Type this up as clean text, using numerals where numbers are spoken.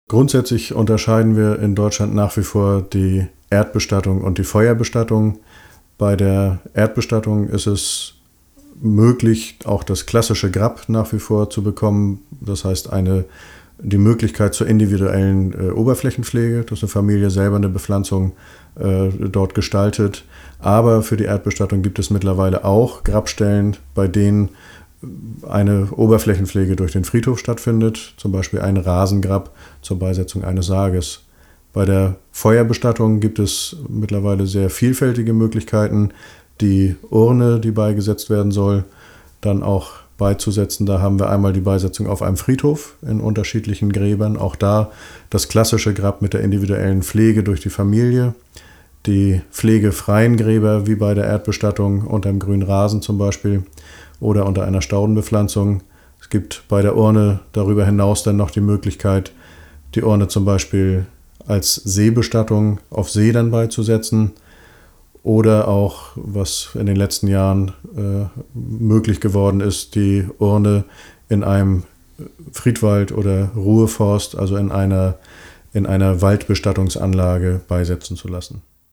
Grundsätzlich unterscheiden wir in Deutschland nach wie vor die Erdbestattung und die Feuerbestattung. Bei der Erdbestattung ist es möglich, auch das klassische Grab nach wie vor zu bekommen. Das heißt, die Möglichkeit zur individuellen Oberflächenpflege, dass eine Familie selber eine Bepflanzung dort gestaltet. Aber für die Erdbestattung gibt es mittlerweile auch Grabstellen, bei denen eine Oberflächenpflege durch den Friedhof stattfindet, zum Beispiel ein Rasengrab zur Beisetzung eines Sarges. Bei der Feuerbestattung gibt es mittlerweile sehr vielfältige Möglichkeiten, die Urne, die beigesetzt werden soll, dann auch beizusetzen. Da haben wir einmal die Beisetzung auf einem Friedhof in unterschiedlichen Gräbern. Auch da das klassische Grab mit der individuellen Pflege durch die Familie. Die pflegefreien Gräber, wie bei der Erdbestattung, unter einem grünen Rasen zum Beispiel oder unter einer Staudenbepflanzung. Es gibt bei der Urne darüber hinaus dann noch die Möglichkeit, die Urne zum Beispiel als Seebestattung auf See dann beizusetzen. Oder auch, was in den letzten Jahren möglich geworden ist, die Urne in einem Friedwald oder Ruheforst, also in einer Waldbestattungsanlage beisetzen zu lassen.